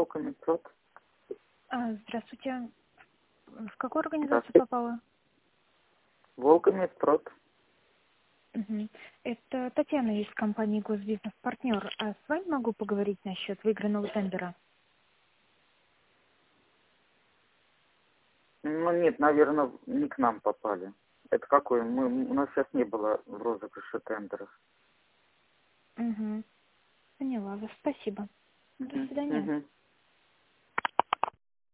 Волгомедпрод. Здравствуйте. В какую организацию Здравствуйте. попала? Волгомедпрод. Угу. Это Татьяна из компании «Госбизнес-партнер». А с вами могу поговорить насчет выигранного тендера? Ну, нет, наверное, не к нам попали. Это какой? У нас сейчас не было в розыгрыше тендеров. Угу. Поняла вас. Спасибо. До свидания. Угу.